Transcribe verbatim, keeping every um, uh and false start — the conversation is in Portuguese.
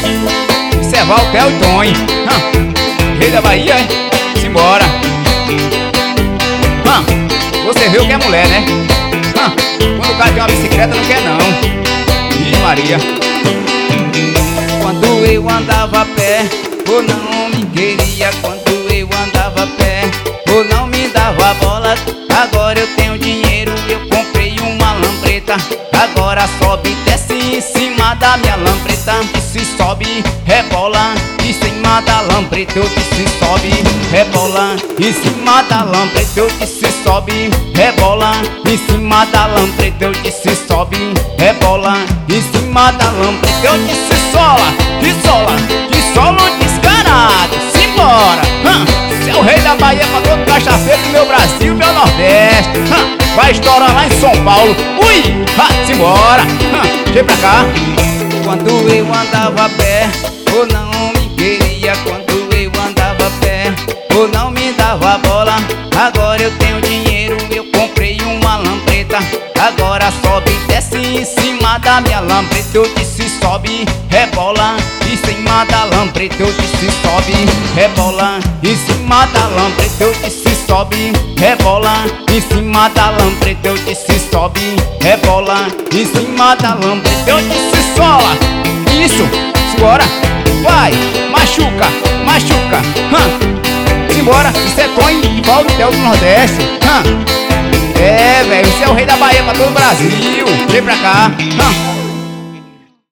Isso é Valtel e Tonho, hum. Rei da Bahia, hein? Simbora. Hum. Você viu que é mulher, né? Hum. Quando o cara tem uma bicicleta não quer não. Ih, Maria. Quando eu andava a pé, ou não me queria. Quando eu andava a pé, ou não me dava bola. Agora eu tenho dinheiro, eu comprei uma lambreta. Agora sobe e desce em cima da minha lambreta. E se sobe, rebola em cima da lambreta. Eu disse sobe, rebola em cima da lambreta. Eu disse sobe, rebola em cima da lambreta. Eu disse sobe, rebola em cima da lambreta. Eu disse sola, que sola, que solo descarado. Simbora, hum. Você é o rei da Bahia pra todo cachaceiro do meu Brasil, meu Nordeste, hum. Vai estourar lá em São Paulo. Ui, ha, simbora, hum. Vem pra cá. Quando eu andava a pé, ou não me queria. Quando eu andava a pé, ou não me dava bola. Agora eu tenho dinheiro, eu comprei uma lambreta. Agora sobe e desce em cima da minha lambreta. Eu disse sobe, rebola em cima da lambreta. Eu disse sobe, rebola em cima da lambreta. Eu disse sobe, rebola em cima da lambreta. Eu disse sobe, rebola em cima da lambreta. Eu disse sola, isso, simbora, vai, machuca, machuca, hum. Simbora, isso é Tonho e Valtel do Nordeste, hum. É, velho, você é o rei da Bahia pra todo o Brasil. Vem pra cá, hum.